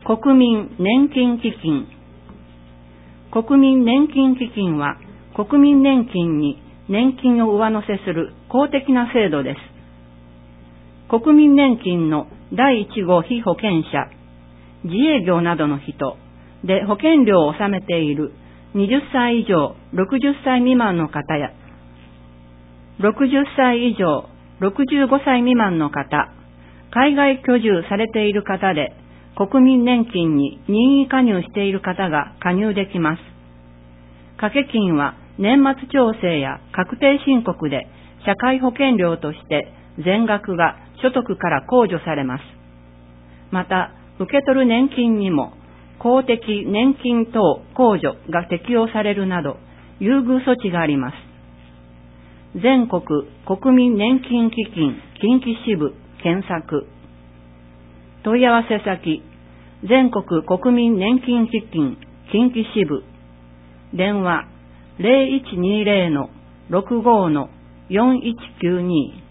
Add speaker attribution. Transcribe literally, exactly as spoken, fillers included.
Speaker 1: 国民年金基金。国民年金基金は国民年金に年金を上乗せする公的な制度です。国民年金のだいいち号被保険者、自営業などの人で保険料を納めているはたち以上ろくじゅっさい未満の方や、ろくじゅっさい以上ろくじゅうごさい未満の方、海外居住されている方で国民年金に任意加入している方が加入できます。掛け金は年末調整や確定申告で社会保険料として全額が所得から控除されます。また、受け取る年金にも公的年金等控除が適用されるなど優遇措置があります。全国国民年金基金近畿支部検索。問い合わせ先、全国国民年金基金近畿支部。電話 ゼロいちにゼロのろくごのよんいちきゅうに。